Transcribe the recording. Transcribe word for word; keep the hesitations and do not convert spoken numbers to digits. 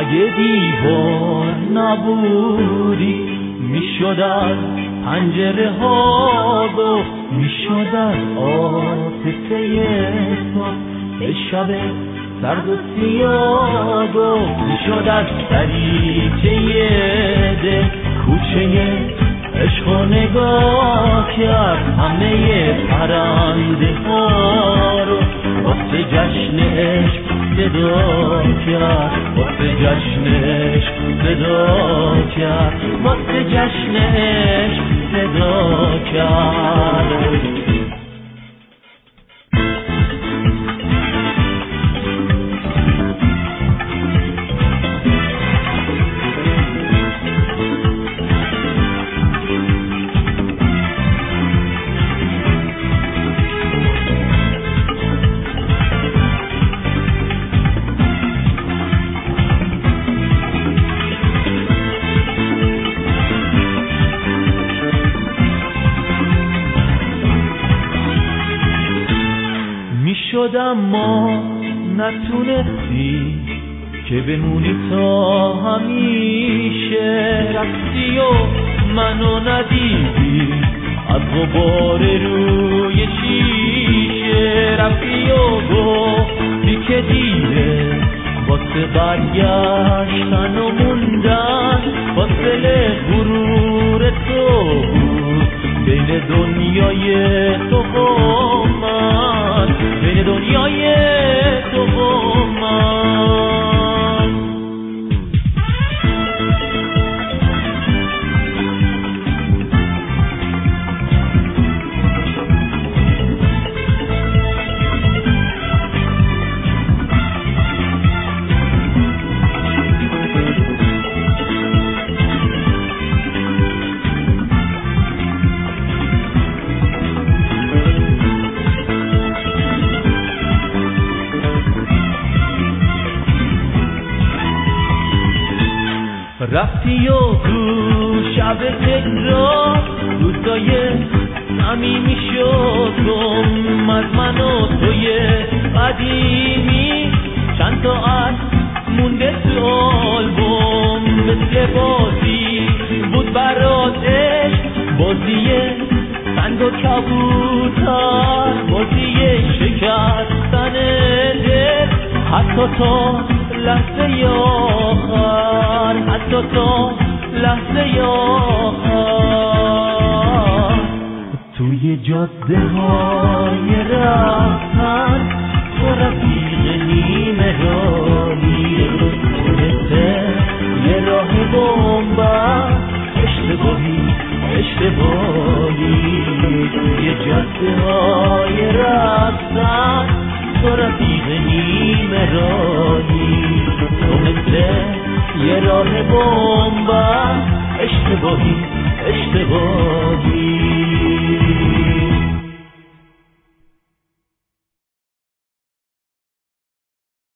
یه دیوار نبودی، میشد از پنجره ها گفت، میشد از عاطفه تو به شب سرد و سیاه گفت، میشد از دریچه دل کوچه عشق و نگاه کرد، همه پرنده ها رو واسه جشن عشق صدا کرد، واسه جشن عشق صدا کرد، واسه جشن عشق صدا کرد. شد اما نتونستی که بمونی تا همیشه، رفتی و منو ندیدی از غبار روی شیشه، رفتی و گفتی که دیره واسه برگشتن و موندن، فاصله غرور تو بود بین دنیای تو و من، بین دنیای تو و من. رفتی و تو شب تکرار روزای صمیمی شد گم از من و توی قدیمی، چند تا از مونده تو آلبوم، مثل بازی بود براتش، بازی سنگ و کبوتر، بازی شکستن دل، حتی تا لحظه آخر، حتی تا لحظه آخر. توی جاده های رفتن تو رفیق نیمه راهی، مثل یه راه بمبست، اشتباهی اشتباهی. توی جاده های رفتن تو رفیق نیمه راهی، تو مثل یه راه بمبست، اشتباهی اشتباهی.